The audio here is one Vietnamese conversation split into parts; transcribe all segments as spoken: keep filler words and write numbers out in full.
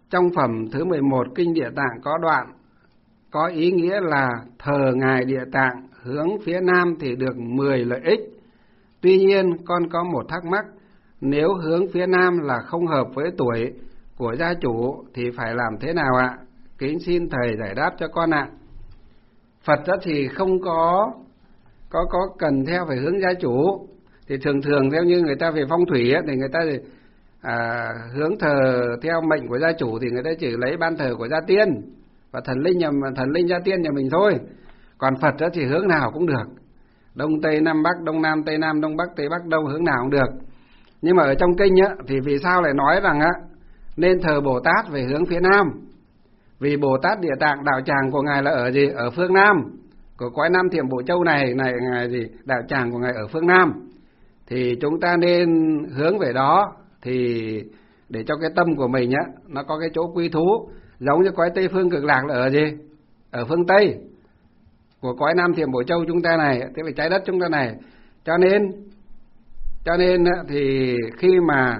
trong phẩm thứ mười một Kinh Địa Tạng có đoạn có ý nghĩa là thờ Ngài Địa Tạng hướng phía Nam thì được mười lợi ích. Tuy nhiên con có một thắc mắc, nếu hướng phía Nam là không hợp với tuổi của gia chủ thì phải làm thế nào ạ? Kính xin thầy giải đáp cho con ạ. Phật đó thì không có có có cần theo phải hướng gia chủ. Thì thường thường theo như người ta về phong thủy ấy, thì người ta thì, à, hướng thờ theo mệnh của gia chủ thì người ta chỉ lấy ban thờ của gia tiên và thần linh nhà thần linh gia tiên nhà mình thôi. Còn Phật đó thì hướng nào cũng được, đông tây nam bắc, đông nam tây nam, đông bắc tây bắc đông, hướng nào cũng được. Nhưng mà ở trong kinh á thì vì sao lại nói rằng á nên thờ Bồ Tát về hướng phía Nam? Vì Bồ Tát Địa Tạng đạo tràng của ngài là ở gì? Ở phương Nam của cõi Nam Thiểm Bộ Châu này này ngài gì? Đạo tràng của ngài ở phương Nam. Thì chúng ta nên hướng về đó thì để cho cái tâm của mình á nó có cái chỗ quy thú, giống như cõi Tây Phương Cực Lạc là ở gì? Ở phương Tây của cõi Nam Thiểm Bộ Châu chúng ta này, tức là trái đất chúng ta này. Cho nên cho nên thì khi mà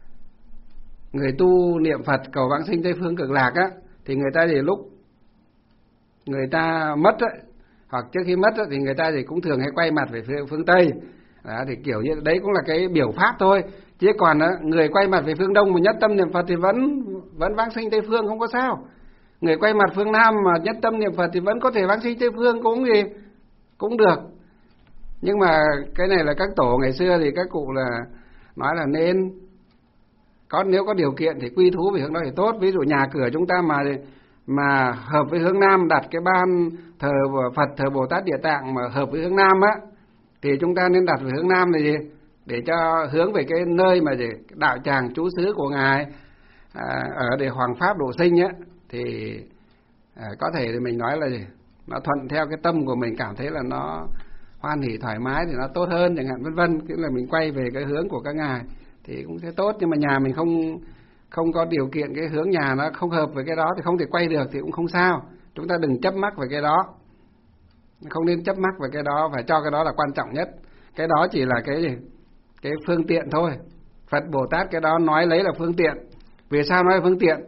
người tu niệm Phật cầu vãng sinh Tây Phương Cực Lạc á thì người ta thì lúc người ta mất ấy, hoặc trước khi mất ấy, thì người ta thì cũng thường hay quay mặt về phương, phương Tây. Đó, thì kiểu như đấy cũng là cái biểu pháp thôi. Chứ còn á, người quay mặt về phương Đông mà nhất tâm niệm Phật thì vẫn vẫn vãng sinh Tây Phương không có sao. Người quay mặt phương Nam mà nhất tâm niệm Phật thì vẫn có thể vãng sinh Tây Phương cũng gì cũng được. Nhưng mà cái này là các tổ ngày xưa thì các cụ là nói là nên có, nếu có điều kiện thì quy thú về hướng đó thì tốt. Ví dụ nhà cửa chúng ta mà mà hợp với hướng Nam, đặt cái ban thờ Phật, thờ Bồ Tát Địa Tạng mà hợp với hướng Nam á thì chúng ta nên đặt về hướng Nam này gì, để cho hướng về cái nơi mà gì đạo tràng trú xứ của ngài à, ở để hoàng pháp độ sinh á, thì à, có thể thì mình nói là gì nó thuận theo cái tâm của mình, cảm thấy là nó hoan hỉ thoải mái thì nó tốt hơn chẳng hạn, vân vân. Tức là mình quay về cái hướng của các ngài thì cũng sẽ tốt. Nhưng mà nhà mình không không có điều kiện, cái hướng nhà nó không hợp với cái đó thì không thể quay được thì cũng không sao. Chúng ta đừng chấp mắc về cái đó, không nên chấp mắc về cái đó, phải cho cái đó là quan trọng nhất. Cái đó chỉ là cái gì cái phương tiện thôi. Phật Bồ Tát cái đó nói lấy là phương tiện. Vì sao nói là phương tiện?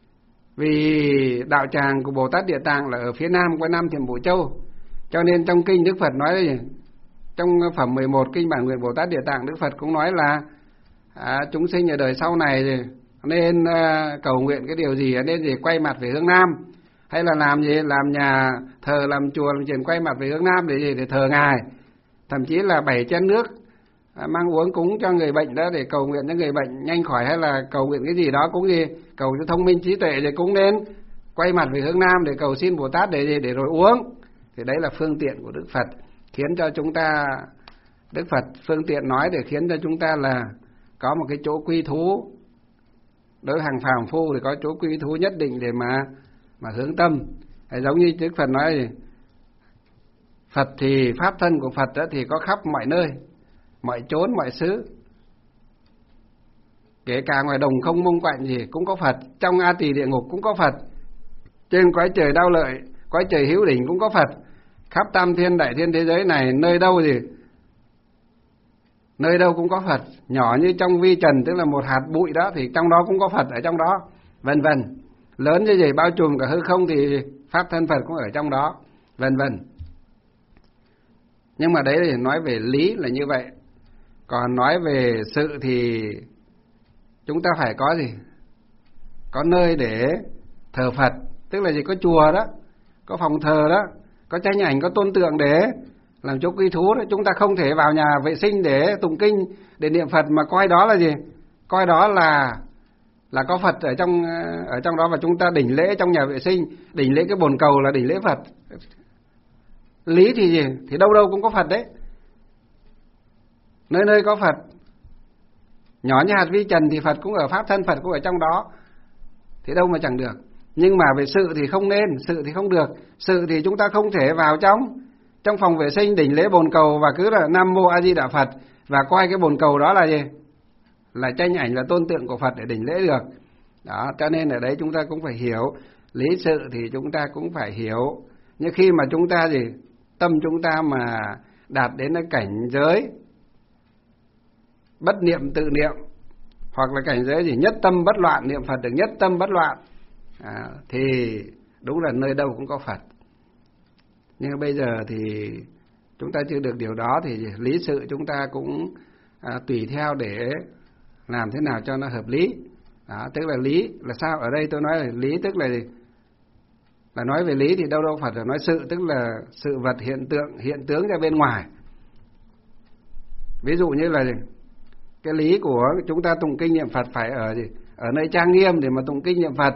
Vì đạo tràng của Bồ Tát Địa Tạng là ở phía Nam của Nam Thiểm Bộ Châu. Cho nên trong kinh Đức Phật nói là gì? Trong phẩm mười một Kinh Bản Nguyện Bồ Tát Địa Tạng, Đức Phật cũng nói là à, chúng sinh ở đời sau này thì nên à, cầu nguyện cái điều gì, nên gì quay mặt về hướng Nam, hay là làm gì, làm nhà thờ, làm chùa, làm chuyện quay mặt về hướng Nam để gì, để thờ ngài. Thậm chí là bảy chén nước à, mang uống cúng cho người bệnh đó, để cầu nguyện cho người bệnh nhanh khỏi, hay là cầu nguyện cái gì đó cũng gì, cầu cho thông minh trí tuệ thì cũng nên quay mặt về hướng Nam để cầu xin Bồ Tát để gì, để rồi uống. Thì đấy là phương tiện của Đức Phật, khiến cho chúng ta, Đức Phật phương tiện nói để khiến cho chúng ta là có một cái chỗ quy thú. Đối với hàng phàm phu thì có chỗ quy thú nhất định để mà mà hướng tâm. Hay giống như Đức Phật nói gì? Phật thì pháp thân của Phật đó thì có khắp mọi nơi, mọi chốn, mọi xứ. Kể cả ngoài đồng không mông quạnh gì cũng có Phật, trong A Tỳ địa ngục cũng có Phật, trên cõi trời đau lợi, cõi trời hữu đỉnh cũng có Phật. Khắp tam thiên đại thiên thế giới này, nơi đâu gì nơi đâu cũng có Phật. Nhỏ như trong vi trần, tức là một hạt bụi đó, thì trong đó cũng có Phật ở trong đó, vân vân. Lớn như vậy bao trùm cả hư không thì pháp thân Phật cũng ở trong đó, vân vân. Nhưng mà đấy thì nói về lý là như vậy. Còn nói về sự thì chúng ta phải có gì? Có nơi để thờ Phật, tức là gì? Có chùa đó, có phòng thờ đó, có tranh ảnh, có tôn tượng để làm chỗ quy thú đó. Chúng ta không thể vào nhà vệ sinh để tụng kinh, để niệm Phật mà coi đó là gì? Coi đó là là có Phật ở trong ở trong đó, và chúng ta đỉnh lễ trong nhà vệ sinh, đỉnh lễ cái bồn cầu là đỉnh lễ Phật. Lý thì gì? Thì đâu đâu cũng có Phật đấy. Nơi nơi có Phật. Nhỏ như hạt vi trần thì Phật cũng ở, pháp thân Phật cũng ở trong đó. Thì đâu mà chẳng được. Nhưng mà về sự thì không nên, sự thì không được. Sự thì chúng ta không thể vào trong trong phòng vệ sinh đỉnh lễ bồn cầu và cứ là Nam Mô A Di Đà Phật và coi cái bồn cầu đó là gì? Là tranh ảnh, là tôn tượng của Phật để đỉnh lễ được. Đó, cho nên ở đấy chúng ta cũng phải hiểu. Lý sự thì chúng ta cũng phải hiểu. Nhưng khi mà chúng ta gì? Tâm chúng ta mà đạt đến cái cảnh giới bất niệm tự niệm, hoặc là cảnh giới gì? Nhất tâm bất loạn, niệm Phật được nhất tâm bất loạn, à, thì đúng là nơi đâu cũng có Phật. Nhưng bây giờ thì chúng ta chưa được điều đó, thì lý sự chúng ta cũng à, tùy theo để làm thế nào cho nó hợp lý. Đó, tức là lý là sao? Ở đây tôi nói là lý tức là là nói về lý thì đâu đâu Phật là nói sự, tức là sự vật hiện tượng hiện tướng ra bên ngoài. Ví dụ như là cái lý của chúng ta tụng kinh niệm Phật phải ở gì? Ở nơi trang nghiêm để mà tụng kinh niệm Phật.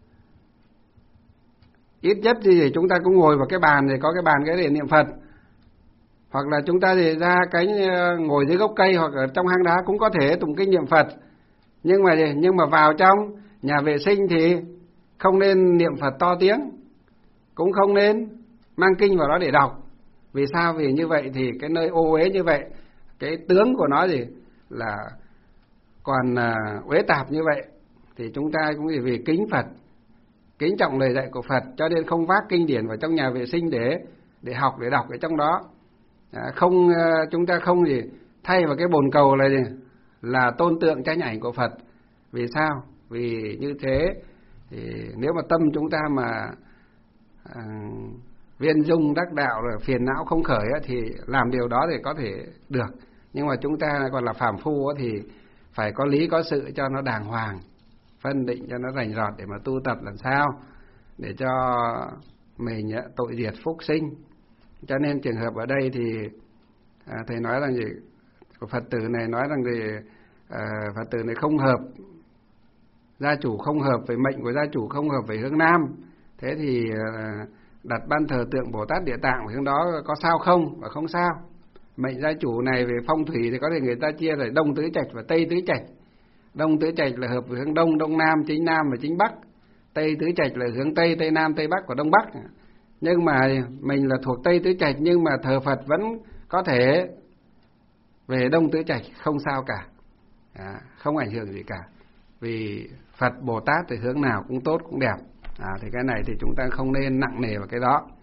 Ít nhất thì chúng ta cũng ngồi vào cái bàn, thì có cái bàn cái để niệm Phật. Hoặc là chúng ta thì ra cái ngồi dưới gốc cây hoặc ở trong hang đá cũng có thể tụng kinh niệm Phật. Nhưng mà nhưng mà vào trong nhà vệ sinh thì không nên niệm Phật to tiếng, cũng không nên mang kinh vào đó để đọc. Vì sao? Vì như vậy thì cái nơi ô uế như vậy, cái tướng của nó gì là còn uh, uế tạp như vậy, thì chúng ta cũng vì, vì kính Phật, kính trọng lời dạy của Phật, cho nên không vác kinh điển vào trong nhà vệ sinh để để học, để đọc ở trong đó. À, không uh, chúng ta không gì thay vào cái bồn cầu là gì là tôn tượng tranh ảnh của Phật. Vì sao? Vì như thế thì nếu mà tâm chúng ta mà à, viên dung đắc đạo rồi phiền não không khởi á, thì làm điều đó thì có thể được. Nhưng mà chúng ta còn là phàm phu á, thì phải có lý có sự cho nó đàng hoàng, phân định cho nó rành rọt để mà tu tập làm sao để cho mình tội diệt phúc sinh. Cho nên trường hợp ở đây thì à, thầy nói rằng gì, Phật tử này nói rằng thì à, Phật tử này không hợp, gia chủ không hợp với mệnh của gia chủ, không hợp với hướng Nam. Thế thì à, đặt ban thờ tượng Bồ Tát Địa Tạng hướng đó có sao không? Và không sao. Mệnh gia chủ này về phong thủy thì có thể người ta chia là Đông Tứ Trạch và Tây Tứ Trạch. Đông Tứ Trạch là hợp với hướng Đông, Đông Nam, chính Nam và chính Bắc. Tây Tứ Trạch là hướng Tây, Tây Nam, Tây Bắc và Đông Bắc. Nhưng mà mình là thuộc Tây Tứ Trạch, nhưng mà thờ Phật vẫn có thể về Đông Tứ Trạch, không sao cả, à, không ảnh hưởng gì cả. Vì Phật Bồ Tát thì hướng nào cũng tốt, cũng đẹp. À, thì cái này thì chúng ta không nên nặng nề vào cái đó.